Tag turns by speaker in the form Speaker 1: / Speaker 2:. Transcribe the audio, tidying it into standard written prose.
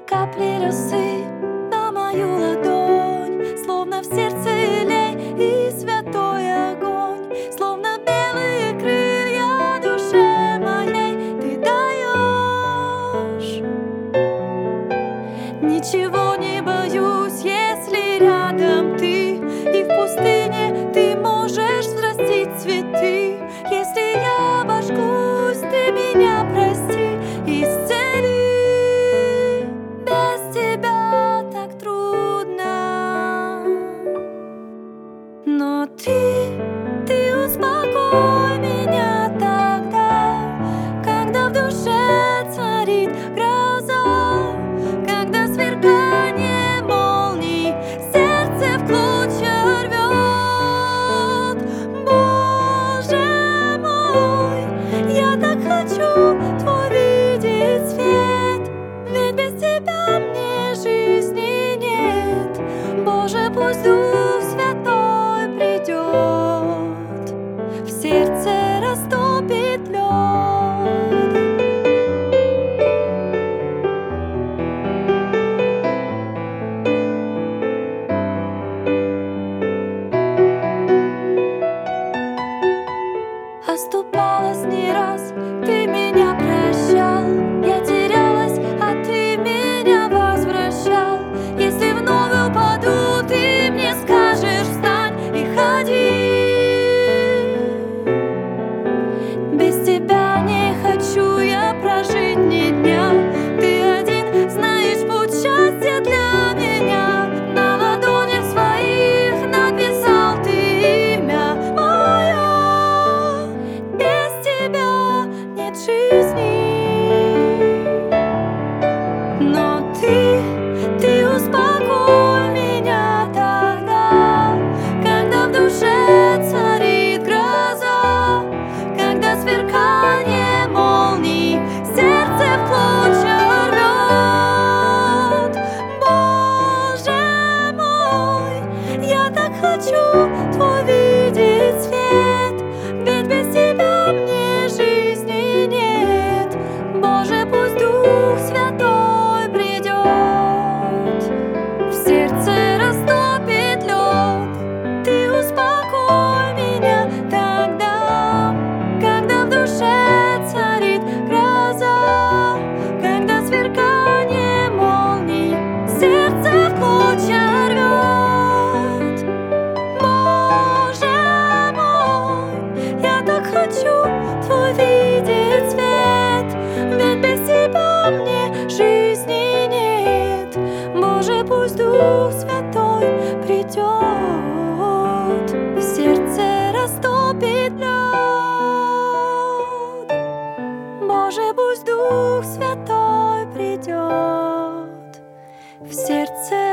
Speaker 1: капли росы на мою ладонь, словно в сердце лей и святой огонь, словно белые крылья душе моей ты даешь. Ничего не боюсь, если рядом ты, и в пустыне ты можешь взрастить цветы. Если я обожгусь, ты меня прости, исцели. Без тебя так трудно, но ты успокой меня тогда, когда в душе царит гроза, когда сверкание молний сердце в клочья рвет. Боже мой, я так хочу Твой видеть свет, ведь без Тебя мне жизни нет. Боже, пусть Дух Святой придет, в сердце растопит лед. Оступалась не раз, ты меня прощал, я терялась, а ты меня возвращал. Если вновь упаду, ты мне скажешь: встань и ходи. Без тебя не хочу я прожить ни дня, ты один знаешь путь счастья для меня. На ладонях своих написал ты имя мое. Без тебя нет жизни, но ты успокой меня тогда, когда в душе царит гроза, когда сверкание молний сердце в клочья рвет. Боже мой, я так хочу Твой видеть свет, ведь без Тебя мне жизни нет. Боже, пусть Дух Святой придет, в сердце растопит лед. Ты успокой меня тогда, когда в душе царит гроза, когда сверкание молний сердце в клочья рвет. Боже мой, я так хочу Твой видеть свет, ведь без Тебя мне жизни нет. Боже, пусть Дух Святой придет, в сердце растопит лед. Боже, пусть Дух Святой придет, в сердце